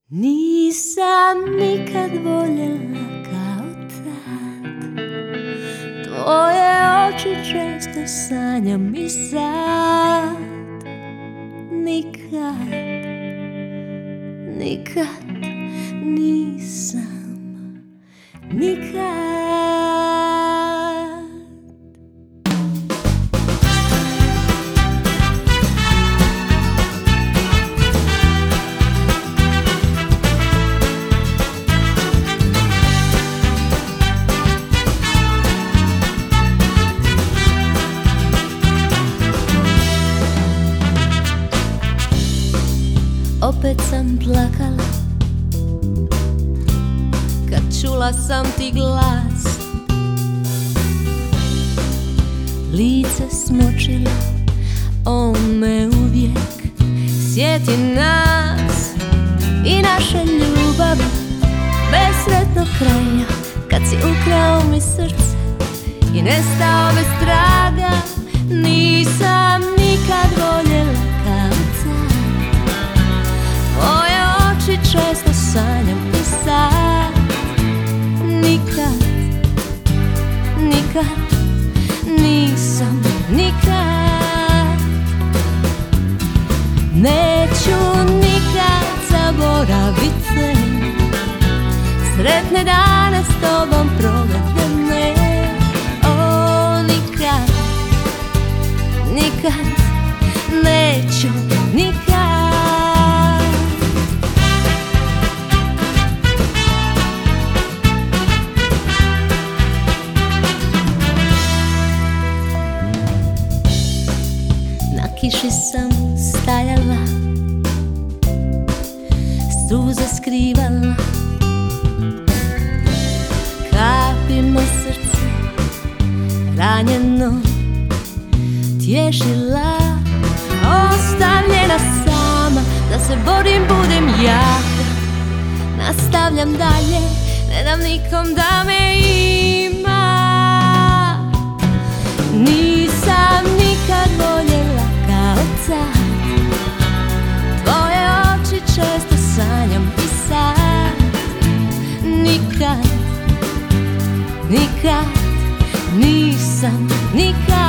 Nisam nikad voljela kao tad, tvoje oči često sanjam i sad. Nikad, nikad nisam, nikad. Opet sam plakala kad čula sam ti glas, lice smočilo, on me uvijek sjeti nas i naše ljubavi bez sretnog kraja. Kad si ukrao mi srce i nestao bez traga, nisam nikad voljela kao tad. Tvoje oči često sanjam i sad. Nikad, nikad nisam, nikad. Neću nikad zaboravit te, sretne dane s tobom provedene. O, nikad, nikad neću, nikad. Na kiši sam stajala, suze skrivala, kapima srce ranjeno tješila. Ostavljena sama, da se borim, budem jaka. Nastavljam dalje, ne dam nikom da me ima. Nisam nikad voljela kao tad, tvoje oči često sanjam i sad. Nikad, nikad nisam, nikad.